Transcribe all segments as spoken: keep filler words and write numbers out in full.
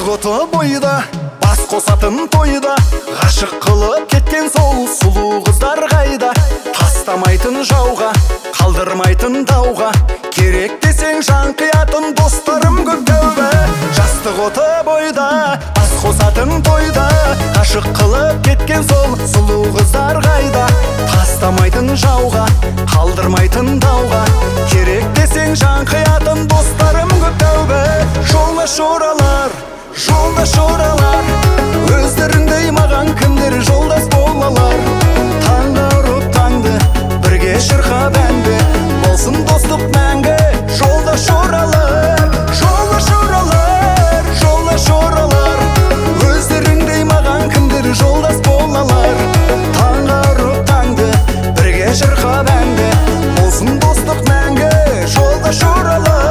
оты бойда, бас қосатын тойда, ғашық қылып кеткен сол сұлу қыздар қайда? Тастамайтын жауға, қалдырмайтын дауға, керек десең жан қиятын достарым көп тәубә. Жастық оты бойда, бас қосатын тойда, ғашық қылып кеткен сол сұлу қыздар қайда? Тастамайтын жауға, қалдырмайтын дауға, керек десең жан қиятын достарым көп тәубә. Жолдаш оралар, жолдаш оралар, өздеріңдей маған кімдер жолдас болалар? Таңда ұрып таңды, бірге шырқап әнді, болсын достық мәңгі. Жолдаш оралар, жолдаш оралар, жолдаш оралар, өздеріңдей маған кімдер жолдас болалар? Таңда ұрып таңды, бірге шырқап әнді, болсын достық мәңгі. Жолдаш оралар.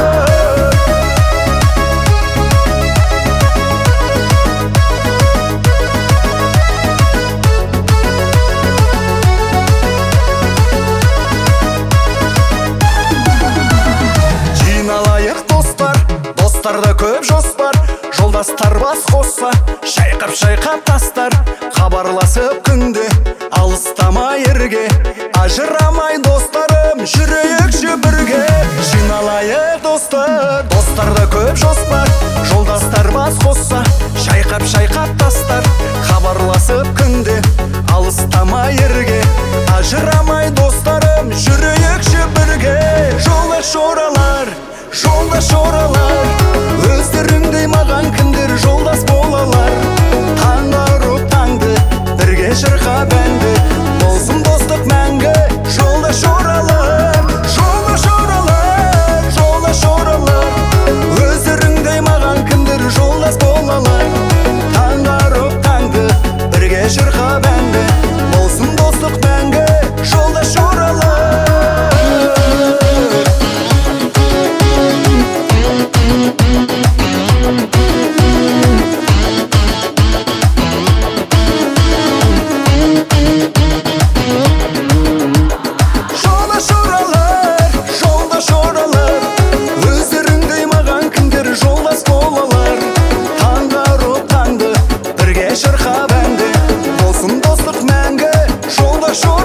Достарда көп жоспар, жолдастар бас қосса, шайқап-шайқап тастар, хабарласып күнде, алыстамай ерге, ажырамай достарым, жүрейікші бірге. Жиналайық достар, достарда көп жоспар, жолдастар бас қосса, шайқап-шайқап тастар, хабарласып күнде, алыстамай ерге, ажырамай достарым, жүрейікші бірге. Жолдаш оралар, жолдаш оралар, өздеріңдей маған кімдер жолдас болалар? Таңда ұрып таңды, бірге шырқап әнді, болсын достық мәңгі. Жолдаш оралар, жолдаш оралар, жолдаш оралар, өздеріңдей маған кімдер жолдас болалар? Таңда ұрып таңды, бірге шырқап әнді, болсын достық мәңгі. Жолдаш оралар. Шырқап әнді, болсын достық мәңгі. Жолдаш